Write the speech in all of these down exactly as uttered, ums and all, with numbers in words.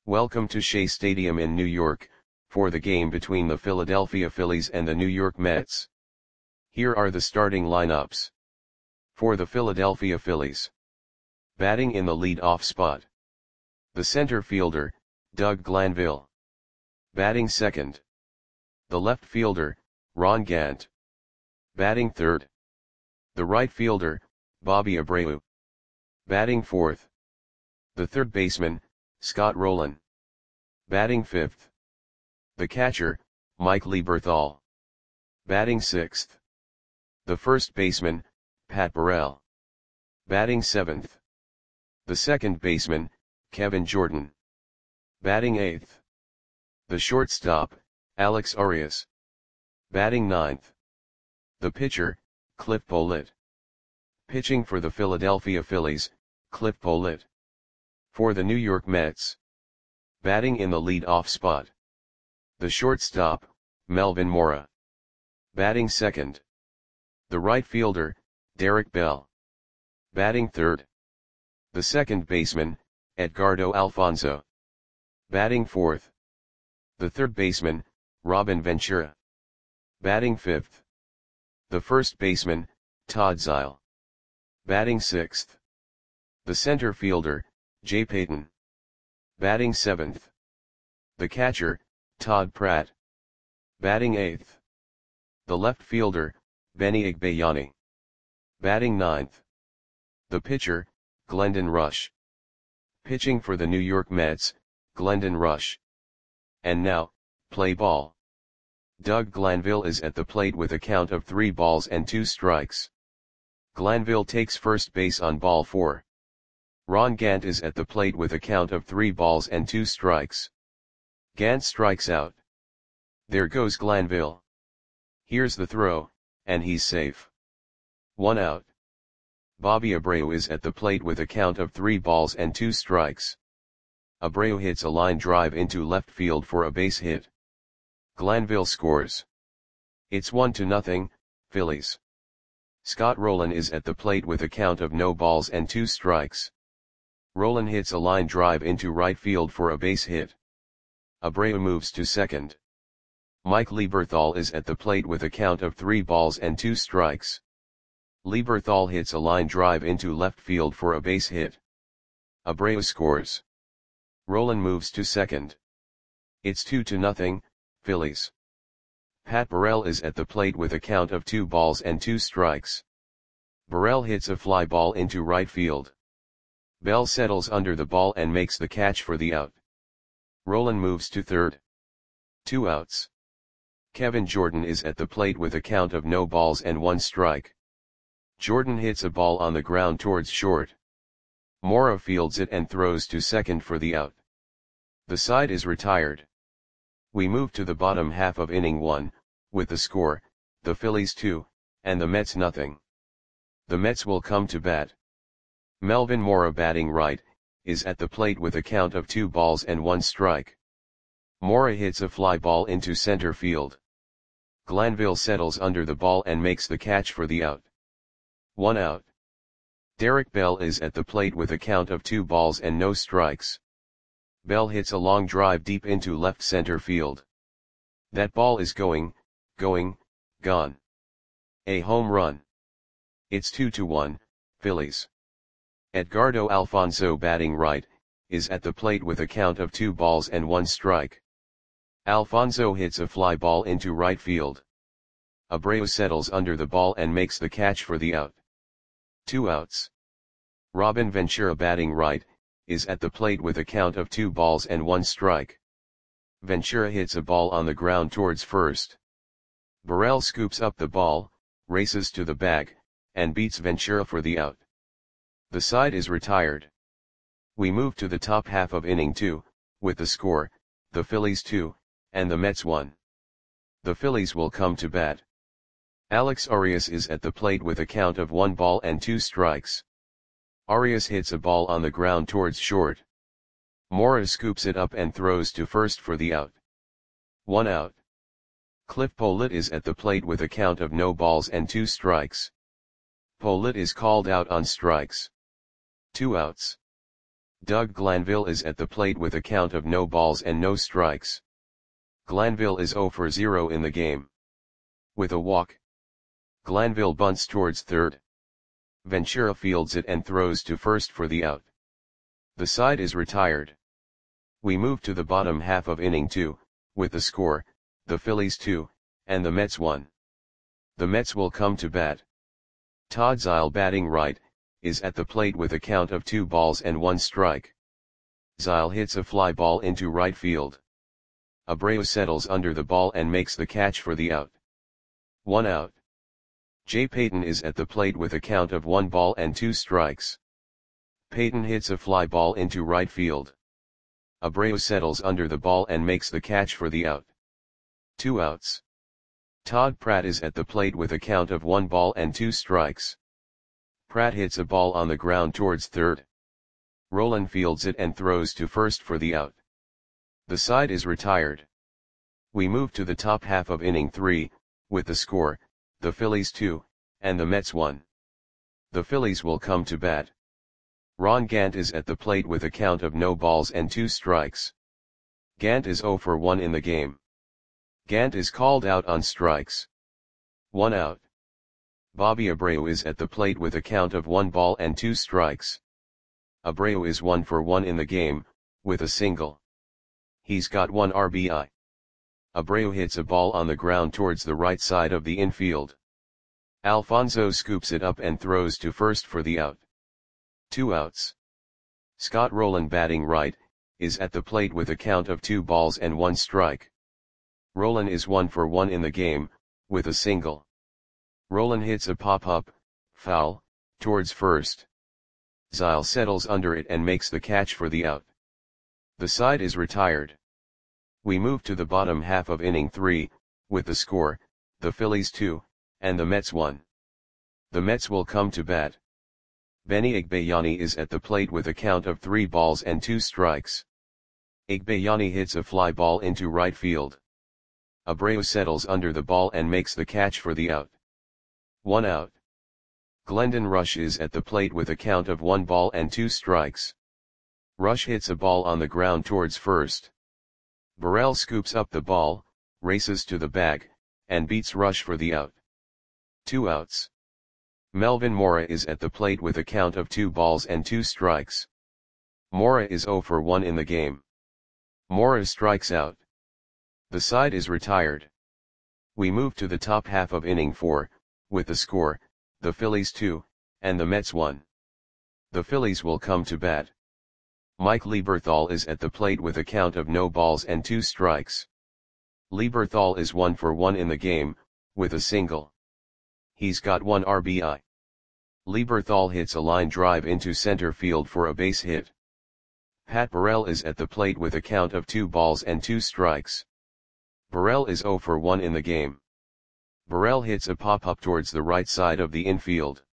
Welcome to Shea Stadium in New York, for the game between the Philadelphia Phillies and the New York Mets. Here are the starting lineups. For the Philadelphia Phillies. Batting in the lead-off spot. The center fielder, Doug Glanville. Batting second. The left fielder, Ron Gant. Batting third. The right fielder, Bobby Abreu. Batting fourth. The third baseman, Scott Rolen. Batting fifth. The catcher, Mike Lieberthal. Batting sixth. The first baseman, Pat Burrell. Batting seventh. The second baseman, Kevin Jordan. Batting eighth. The shortstop, Alex Arias. Batting ninth. The pitcher, Cliff Pollitt. Pitching for the Philadelphia Phillies, Cliff Pollitt. For the New York Mets. Batting in the lead-off spot. The shortstop, Melvin Mora. Batting second. The right fielder, Derek Bell. Batting third. The second baseman, Edgardo Alfonzo. Batting fourth. The third baseman, Robin Ventura. Batting fifth. The first baseman, Todd Zeile. Batting sixth. The center fielder, Jay Payton. Batting seventh. The catcher, Todd Pratt. Batting eighth. The left fielder, Benny Igbayani. Batting ninth. The pitcher, Glendon Rush. Pitching for the New York Mets, Glendon Rush. And now, play ball. Doug Glanville is at the plate with a count of three balls and two strikes. Glanville takes first base on ball four. Ron Gant is at the plate with a count of three balls and two strikes. Gant strikes out. There goes Glanville. Here's the throw, and he's safe. One out. Bobby Abreu is at the plate with a count of three balls and two strikes. Abreu hits a line drive into left field for a base hit. Glanville scores. It's one to nothing, Phillies. Scott Rolen is at the plate with a count of no balls and two strikes. Rolen hits a line drive into right field for a base hit. Abreu moves to second. Mike Lieberthal is at the plate with a count of three balls and two strikes. Lieberthal hits a line drive into left field for a base hit. Abreu scores. Rolen moves to second. It's two to nothing, Phillies. Pat Burrell is at the plate with a count of two balls and two strikes. Burrell hits a fly ball into right field. Bell settles under the ball and makes the catch for the out. Rolen moves to third. Two outs. Kevin Jordan is at the plate with a count of no balls and one strike. Jordan hits a ball on the ground towards short. Mora fields it and throws to second for the out. The side is retired. We move to the bottom half of inning one, with the score, the Phillies two, and the Mets nothing. The Mets will come to bat. Melvin Mora, batting right, is at the plate with a count of two balls and one strike. Mora hits a fly ball into center field. Glanville settles under the ball and makes the catch for the out. One out. Derek Bell is at the plate with a count of two balls and no strikes. Bell hits a long drive deep into left center field. That ball is going, going, gone. A home run. It's two to one, Phillies. Edgardo Alfonzo, batting right, is at the plate with a count of two balls and one strike. Alfonzo hits a fly ball into right field. Abreu settles under the ball and makes the catch for the out. Two outs. Robin Ventura, batting right, is at the plate with a count of two balls and one strike. Ventura hits a ball on the ground towards first. Burrell scoops up the ball, races to the bag, and beats Ventura for the out. The side is retired. We move to the top half of inning two, with the score, the Phillies two, and the Mets one. The Phillies will come to bat. Alex Arias is at the plate with a count of one ball and two strikes. Arias hits a ball on the ground towards short. Mora scoops it up and throws to first for the out. One out. Cliff Pollitt is at the plate with a count of no balls and two strikes. Pollitt is called out on strikes. Two outs. Doug Glanville is at the plate with a count of no balls and no strikes. Glanville is zero for zero in the game. With a walk, Glanville bunts towards third. Ventura fields it and throws to first for the out. The side is retired. We move to the bottom half of inning two, with the score, the Phillies two, and the Mets one. The Mets will come to bat. Todd Zeile, batting right, is at the plate with a count of two balls and one strike. Zeile hits a fly ball into right field. Abreu settles under the ball and makes the catch for the out. One out. Jay Payton is at the plate with a count of one ball and two strikes. Payton hits a fly ball into right field. Abreu settles under the ball and makes the catch for the out. Two outs. Todd Pratt is at the plate with a count of one ball and two strikes. Pratt hits a ball on the ground towards third. Rolen fields it and throws to first for the out. The side is retired. We move to the top half of inning three, with the score, the Phillies two, and the Mets one. The Phillies will come to bat. Ron Gant is at the plate with a count of no balls and two strikes. Gant is zero for one in the game. Gant is called out on strikes. One out. Bobby Abreu is at the plate with a count of one ball and two strikes. Abreu is one for one in the game, with a single. He's got one R B I. Abreu hits a ball on the ground towards the right side of the infield. Alfonso scoops it up and throws to first for the out. Two outs. Scott Rolen, batting right, is at the plate with a count of two balls and one strike. Rolen is one for one in the game, with a single. Rolen hits a pop-up, foul, towards first. Zeile settles under it and makes the catch for the out. The side is retired. We move to the bottom half of inning three, with the score, the Phillies two, and the Mets one. The Mets will come to bat. Benny Igbayani is at the plate with a count of three balls and two strikes. Igbayani hits a fly ball into right field. Abreu settles under the ball and makes the catch for the out. One out. Glendon Rush is at the plate with a count of one ball and two strikes. Rush hits a ball on the ground towards first. Burrell scoops up the ball, races to the bag, and beats Rush for the out. Two outs. Melvin Mora is at the plate with a count of two balls and two strikes. Mora is zero for one in the game. Mora strikes out. The side is retired. We move to the top half of inning four, with the score, the Phillies two, and the Mets one. The Phillies will come to bat. Mike Lieberthal is at the plate with a count of no balls and two strikes. Lieberthal is one for one in the game, with a single. He's got one R B I. Lieberthal hits a line drive into center field for a base hit. Pat Burrell is at the plate with a count of two balls and two strikes. Burrell is zero for one in the game. Burrell hits a pop-up towards the right side of the infield.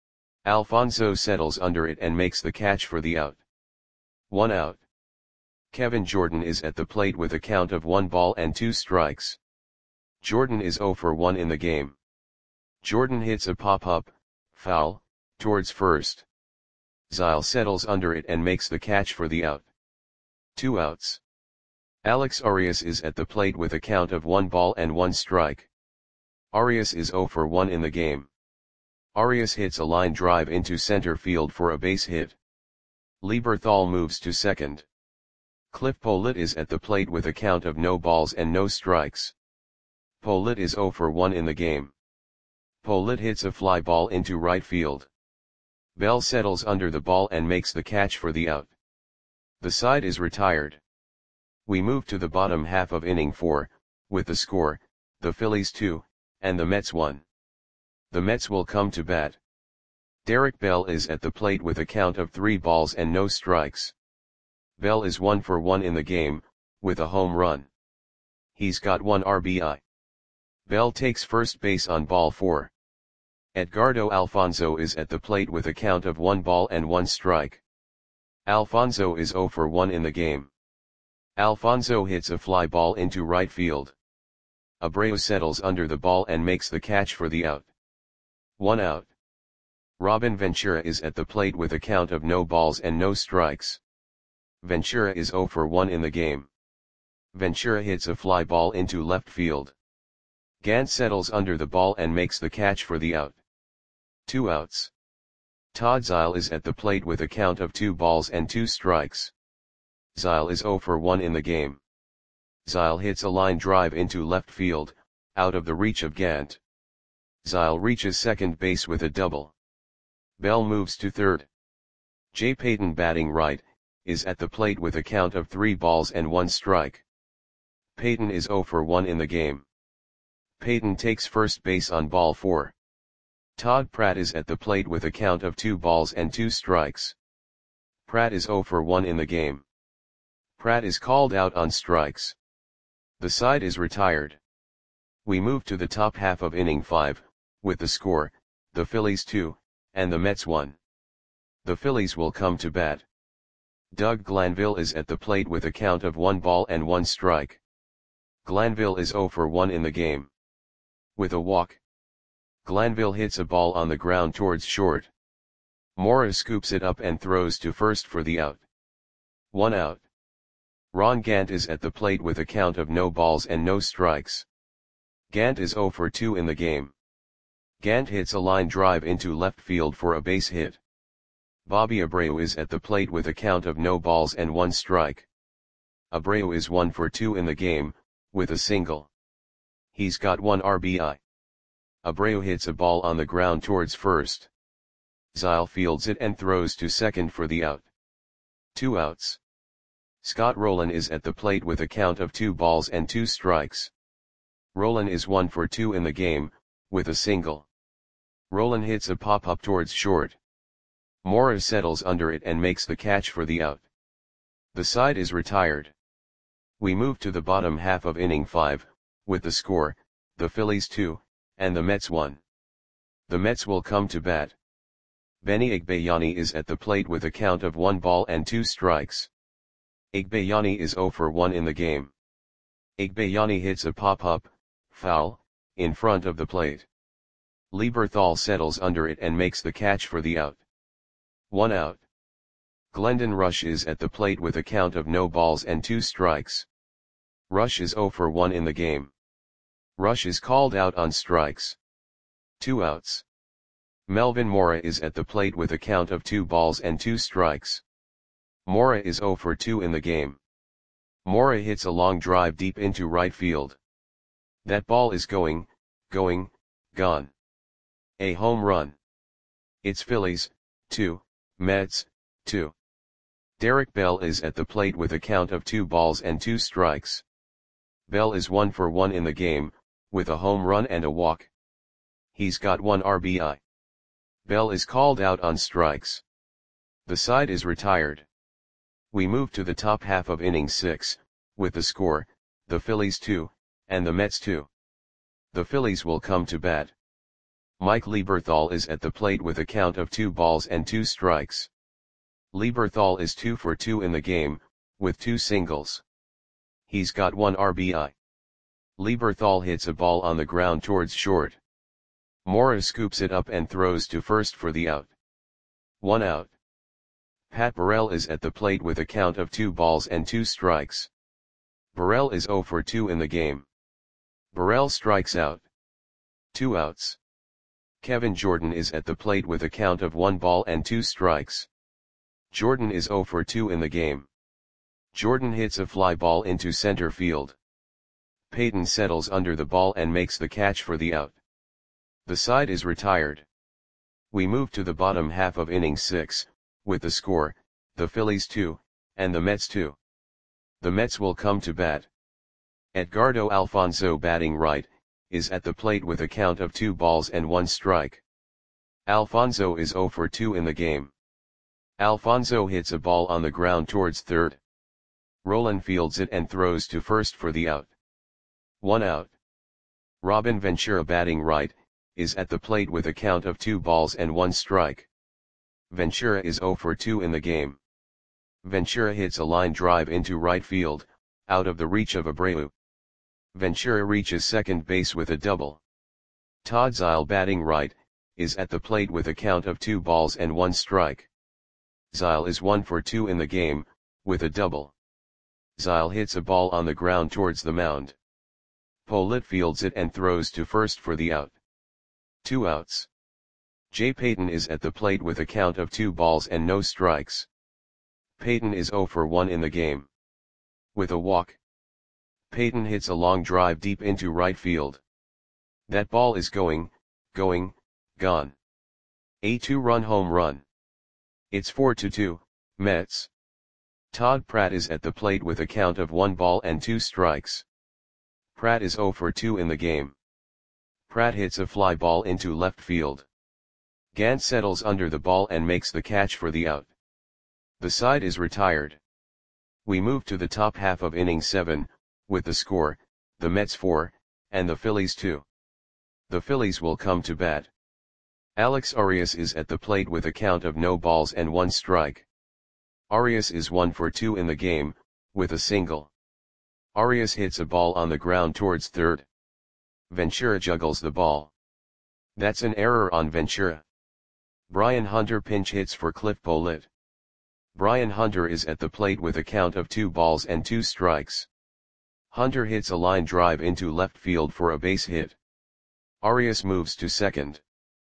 Alfonso settles under it and makes the catch for the out. One out. Kevin Jordan is at the plate with a count of one ball and two strikes. Jordan is zero for one in the game. Jordan hits a pop-up, foul, towards first. Zeile settles under it and makes the catch for the out. Two outs. Alex Arias is at the plate with a count of one ball and one strike. Arias is zero for one in the game. Arias hits a line drive into center field for a base hit. Lieberthal moves to second. Cliff Pollitt is at the plate with a count of no balls and no strikes. Pollitt is zero for one in the game. Pollitt hits a fly ball into right field. Bell settles under the ball and makes the catch for the out. The side is retired. We move to the bottom half of inning four, with the score, the Phillies two, and the Mets one. The Mets will come to bat. Derek Bell is at the plate with a count of three balls and no strikes. Bell is one for one in the game, with a home run. He's got one R B I. Bell takes first base on ball four. Edgardo Alfonso is at the plate with a count of one ball and one strike. Alfonso is zero for one in the game. Alfonso hits a fly ball into right field. Abreu settles under the ball and makes the catch for the out. One out. Robin Ventura is at the plate with a count of no balls and no strikes. Ventura is zero for one in the game. Ventura hits a fly ball into left field. Gant settles under the ball and makes the catch for the out. Two outs. Todd Zeile is at the plate with a count of two balls and two strikes. Zeile is zero for one in the game. Zeile hits a line drive into left field, out of the reach of Gant. Zeile reaches second base with a double. Bell moves to third. Jay Payton, batting right, is at the plate with a count of three balls and one strike. Payton is zero for one in the game. Payton takes first base on ball four. Todd Pratt is at the plate with a count of two balls and two strikes. Pratt is zero for one in the game. Pratt is called out on strikes. The side is retired. We move to the top half of inning five, with the score, the Phillies two, and the Mets one. The Phillies will come to bat. Doug Glanville is at the plate with a count of one ball and one strike. Glanville is zero for one in the game. With a walk, Glanville hits a ball on the ground towards short. Mora scoops it up and throws to first for the out. One out. Ron Gant is at the plate with a count of no balls and no strikes. Gant is zero for two in the game. Gant hits a line drive into left field for a base hit. Bobby Abreu is at the plate with a count of no balls and one strike. Abreu is one for two in the game, with a single. He's got one R B I. Abreu hits a ball on the ground towards first. Zeile fields it and throws to second for the out. Two outs. Scott Rolen is at the plate with a count of two balls and two strikes. Rolen is one for two in the game, with a single. Rolen hits a pop-up towards short. Mora settles under it and makes the catch for the out. The side is retired. We move to the bottom half of inning five, with the score, the Phillies two, and the Mets one. The Mets will come to bat. Benny Igbayani is at the plate with a count of one ball and two strikes. Igbayani is zero for one in the game. Igbayani hits a pop-up, foul, in front of the plate. Lieberthal settles under it and makes the catch for the out. One out. Glendon Rush is at the plate with a count of no balls and two strikes. Rush is zero for one in the game. Rush is called out on strikes. Two outs. Melvin Mora is at the plate with a count of two balls and two strikes. Mora is zero for two in the game. Mora hits a long drive deep into right field. That ball is going, going, gone. A home run. It's Phillies, two, Mets, two. Derek Bell is at the plate with a count of two balls and two strikes. Bell is one for one in the game, with a home run and a walk. He's got one R B I. Bell is called out on strikes. The side is retired. We move to the top half of inning six, with the score, the Phillies two, and the Mets two. The Phillies will come to bat. Mike Lieberthal is at the plate with a count of two balls and two strikes. Lieberthal is two for two in the game, with two singles. He's got one R B I. Lieberthal hits a ball on the ground towards short. Mora scoops it up and throws to first for the out. One out. Pat Burrell is at the plate with a count of two balls and two strikes. Burrell is zero for two in the game. Burrell strikes out. Two outs. Kevin Jordan is at the plate with a count of one ball and two strikes. Jordan is zero for two in the game. Jordan hits a fly ball into center field. Payton settles under the ball and makes the catch for the out. The side is retired. We move to the bottom half of inning six, with the score, the Phillies two, and the Mets two. The Mets will come to bat. Edgardo Alfonzo, batting right, is at the plate with a count of two balls and one strike. Alfonzo is zero for two in the game. Alfonzo hits a ball on the ground towards third. Rolen fields it and throws to first for the out. One out. Robin Ventura, batting right, is at the plate with a count of two balls and one strike. Ventura is zero for two in the game. Ventura hits a line drive into right field, out of the reach of Abreu. Ventura reaches second base with a double. Todd Zeile, batting right, is at the plate with a count of two balls and one strike. Zeile is one for two in the game, with a double. Zyle hits a ball on the ground towards the mound. Pollitt fields it and throws to first for the out. Two outs. Jay Payton is at the plate with a count of two balls and no strikes. Payton is oh for one in the game. With a walk. Payton hits a long drive deep into right field. That ball is going, going, gone. A two-run home run. It's four to two, Mets. Todd Pratt is at the plate with a count of one ball and two strikes. Pratt is oh for two in the game. Pratt hits a fly ball into left field. Gant settles under the ball and makes the catch for the out. The side is retired. We move to the top half of inning seven, with the score, the Mets four, and the Phillies two. The Phillies will come to bat. Alex Arias is at the plate with a count of no balls and one strike. Arias is one for two in the game, with a single. Arias hits a ball on the ground towards third. Ventura juggles the ball. That's an error on Ventura. Brian Hunter pinch hits for Cliff Pollitt. Brian Hunter is at the plate with a count of two balls and two strikes. Hunter hits a line drive into left field for a base hit. Arias moves to second.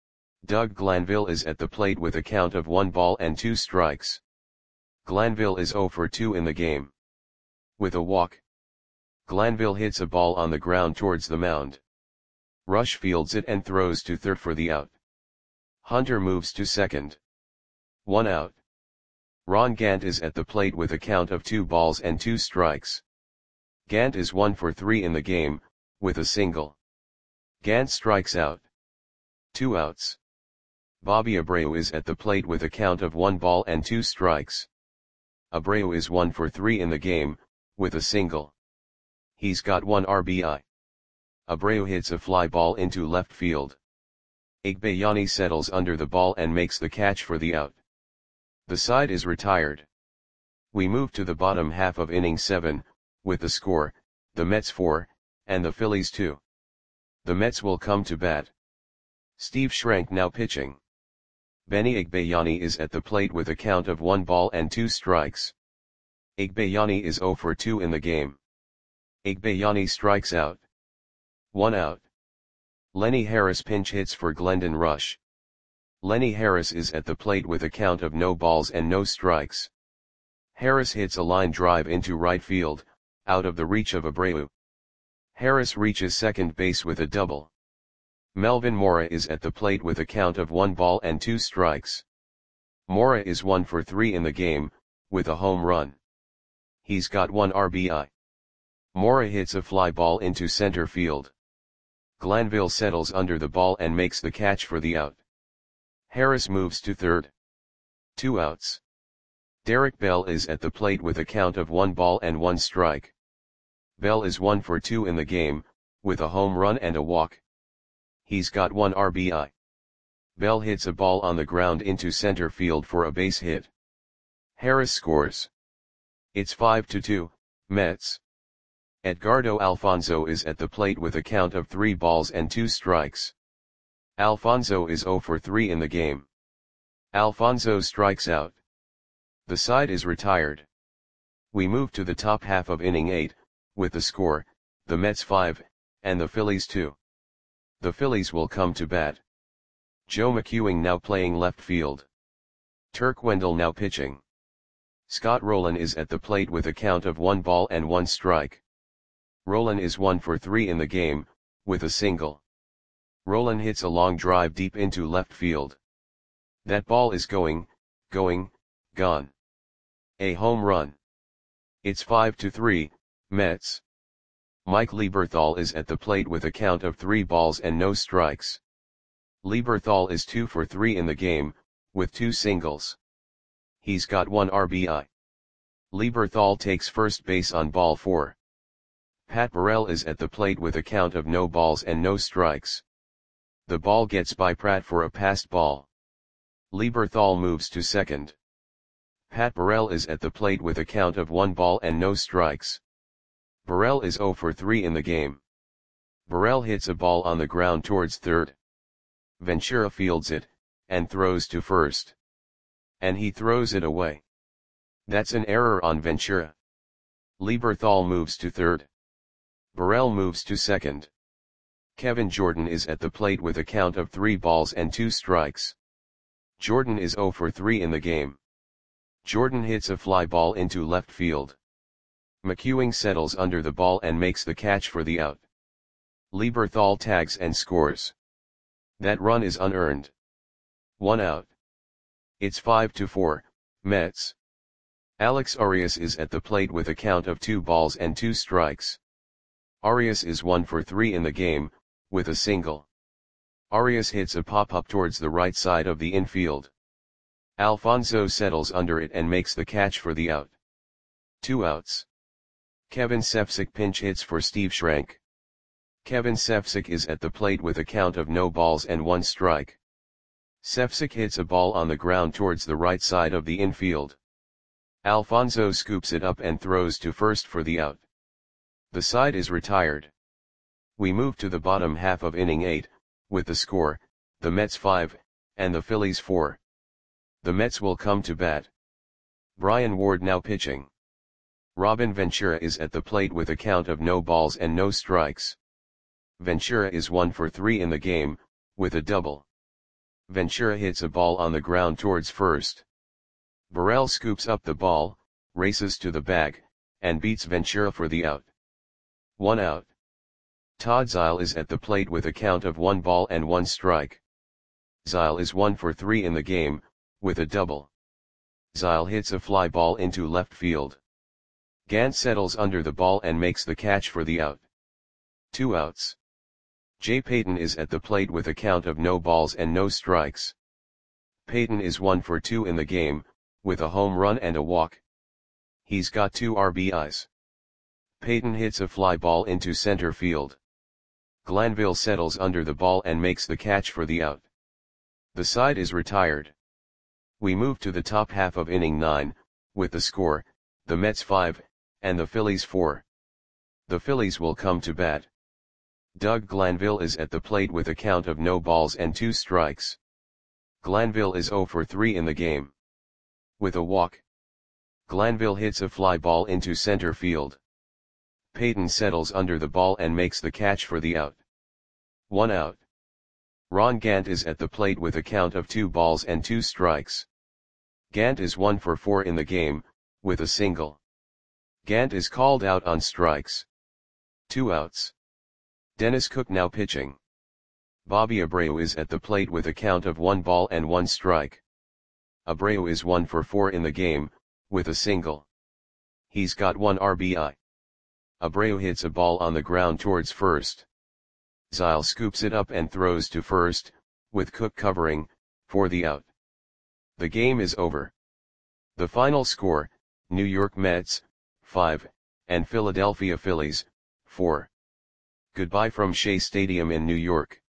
Doug Glanville is at the plate with a count of one ball and two strikes. Glanville is oh for two in the game. With a walk. Glanville hits a ball on the ground towards the mound. Rush fields it and throws to third for the out. Hunter moves to second. One out. Ron Gant is at the plate with a count of two balls and two strikes. Gant is one for three in the game, with a single. Gant strikes out. Two outs. Bobby Abreu is at the plate with a count of one ball and two strikes. Abreu is one for three in the game, with a single. He's got one R B I. Abreu hits a fly ball into left field. Igbayani settles under the ball and makes the catch for the out. The side is retired. We move to the bottom half of inning seven, with the score, the Mets four, and the Phillies two. The Mets will come to bat. Steve Schrank now pitching. Benny Igbayani is at the plate with a count of one ball and two strikes. Igbayani is oh for two in the game. Igbayani strikes out. One out. Lenny Harris pinch hits for Glendon Rush. Lenny Harris is at the plate with a count of no balls and no strikes. Harris hits a line drive into right field, out of the reach of Abreu. Harris reaches second base with a double. Melvin Mora is at the plate with a count of one ball and two strikes. Mora is one for three in the game, with a home run. He's got one R B I. Mora hits a fly ball into center field. Glanville settles under the ball and makes the catch for the out. Harris moves to third. Two outs. Derek Bell is at the plate with a count of one ball and one strike. Bell is one for two in the game, with a home run and a walk. He's got one R B I. Bell hits a ball on the ground into center field for a base hit. Harris scores. It's five to two, Mets. Edgardo Alfonzo is at the plate with a count of three balls and two strikes. Alfonzo is oh for three in the game. Alfonzo strikes out. The side is retired. We move to the top half of inning eight, with the score, the Mets five, and the Phillies two. The Phillies will come to bat. Joe McEwing now playing left field. Turk Wendell now pitching. Scott Rowland is at the plate with a count of one ball and one strike. Rowland is one for three in the game, with a single. Rowland hits a long drive deep into left field. That ball is going, going, gone. A home run. It's five to three, Mets. Mike Lieberthal is at the plate with a count of three balls and no strikes. Lieberthal is two for three in the game, with two singles. He's got one R B I. Lieberthal takes first base on ball four. Pat Burrell is at the plate with a count of no balls and no strikes. The ball gets by Pratt for a passed ball. Lieberthal moves to second. Pat Burrell is at the plate with a count of one ball and no strikes. Burrell is oh for three in the game. Burrell hits a ball on the ground towards third. Ventura fields it, and throws to first. And he throws it away. That's an error on Ventura. Lieberthal moves to third. Burrell moves to second. Kevin Jordan is at the plate with a count of three balls and two strikes. Jordan is zero for three in the game. Jordan hits a fly ball into left field. McEwing settles under the ball and makes the catch for the out. Lieberthal tags and scores. That run is unearned. One out. It's five to four, Mets. Alex Arias is at the plate with a count of two balls and two strikes. Arias is one for three in the game, with a single. Arias hits a pop-up towards the right side of the infield. Alfonso settles under it and makes the catch for the out. Two outs. Kevin Sefcik pinch hits for Steve Schrank. Kevin Sefcik is at the plate with a count of no balls and one strike. Sefcik hits a ball on the ground towards the right side of the infield. Alfonso scoops it up and throws to first for the out. The side is retired. We move to the bottom half of inning eight, with the score, the Mets five, and the Phillies four. The Mets will come to bat. Brian Ward now pitching. Robin Ventura is at the plate with a count of no balls and no strikes. Ventura is one for three in the game, with a double. Ventura hits a ball on the ground towards first. Burrell scoops up the ball, races to the bag, and beats Ventura for the out. One out. Todd Zeile is at the plate with a count of one ball and one strike. Zeile is one for three in the game, with a double. Zeile hits a fly ball into left field. Gant settles under the ball and makes the catch for the out. Two outs. Jay Payton is at the plate with a count of no balls and no strikes. Payton is one for two in the game, with a home run and a walk. He's got two R B Is. Payton hits a fly ball into center field. Glanville settles under the ball and makes the catch for the out. The side is retired. We move to the top half of inning nine, with the score, the Mets five, and the Phillies four. The Phillies will come to bat. Doug Glanville is at the plate with a count of no balls and two strikes. Glanville is zero for three in the game. With a walk. Glanville hits a fly ball into center field. Payton settles under the ball and makes the catch for the out. One out. Ron Gant is at the plate with a count of two balls and two strikes. Gant is one for four in the game, with a single. Gant is called out on strikes. Two outs. Dennis Cook now pitching. Bobby Abreu is at the plate with a count of one ball and one strike. Abreu is one for four in the game, with a single. He's got one R B I. Abreu hits a ball on the ground towards first. Zeile scoops it up and throws to first, with Cook covering, for the out. The game is over. The final score, New York Mets, five, and Philadelphia Phillies, four. Goodbye from Shea Stadium in New York.